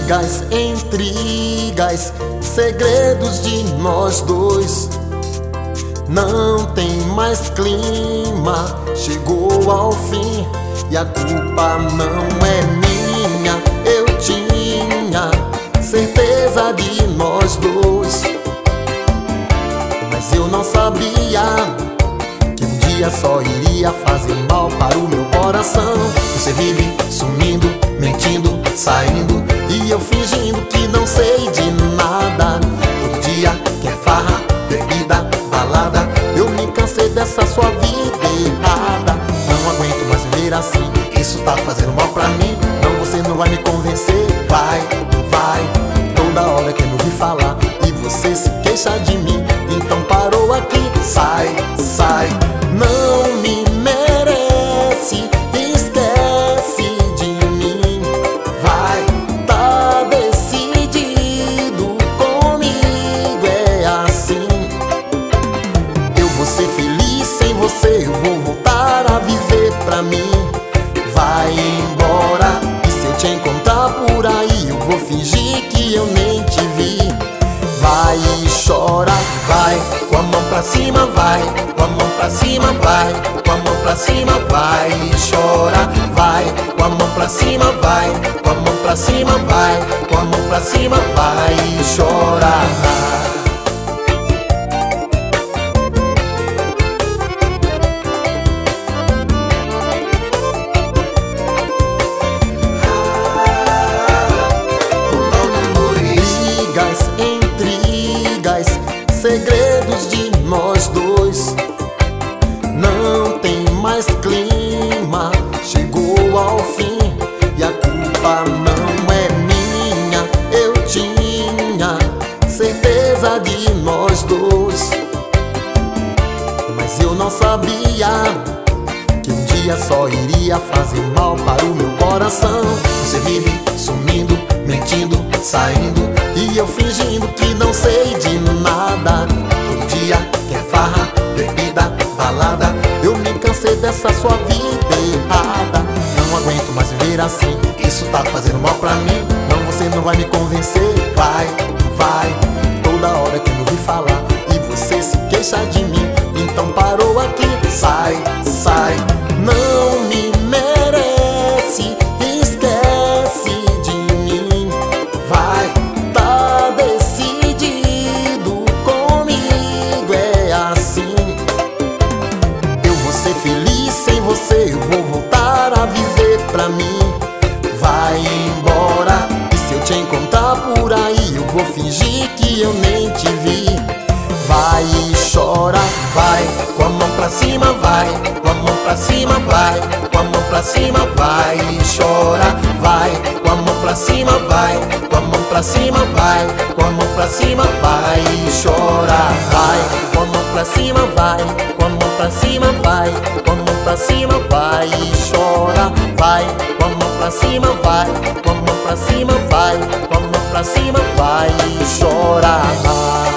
brigas, intrigas, segredos de nós dois. Não tem mais clima, chegou ao fim e a culpa não é minha. Eu tinha certeza de nós dois, mas eu não sabia que um dia só iria fazer mal para o meu coração. Você vive sumindo, mentindo, saindo e eu fingindo que não sei de nada. Todo dia quer farra, bebida, balada. Eu me cansei dessa sua vida errada. Não aguento mais viver assim, isso tá fazendo mal pra mim. Não, você não vai me convencer. Vai, toda hora quer me ouvir falar e você se queixa de mim. Então parou aqui, sai, não me merece, esquece de mim. Vai, tá decidido, comigo é assim. Eu vou ser feliz sem você, eu vou voltar a viver pra mim. Vai embora, e se eu te encontrar por aí, eu vou fingir que eu nem te vi. Vai e chora, vai, com a mão pra cima, vai, com a mão pra cima, vai, com a mão pra cima, vai e chora, vai, com a mão pra cima, vai, com a mão pra cima, vai, com a mão pra cima, vai e chora. Segredos de nós dois. Não tem mais clima, chegou ao fim e a culpa não é minha. Eu tinha certeza de nós dois, mas eu não sabia que um dia só iria fazer mal para o meu coração. Você vive sumindo, mentindo, saindo e eu fingindo que não sei de nada. Todo dia quer farra, bebida, balada. Eu me cansei dessa sua vida errada. Não aguento mais viver assim, isso tá fazendo mal pra mim. Não, você não vai me convencer. Vai, toda hora que eu ouvi falar e você se queixa de mim. Então parou aqui, sai, não me merece, esquece de mim. Vai, tá decidido, comigo é assim. Eu vou ser feliz sem você, eu vou voltar a viver pra mim. Vai embora, e se eu te encontrar por aí, eu vou fingir que eu nem te vi. Vai e chora, vai, com a mão pra cima, vai, com a mão pra cima, vai, com a mão pra cima, vai e chora, vai, com a mão pra cima, vai, com a mão pra cima, vai, com a mão pra cima, vai e chora, vai, com a mão pra cima, vai, com a mão pra cima, vai, com a mão pra cima, vai e chora, vai, com a mão pra cima, vai, com a mão pra cima, vai, com a mão pra cima, vai e chora.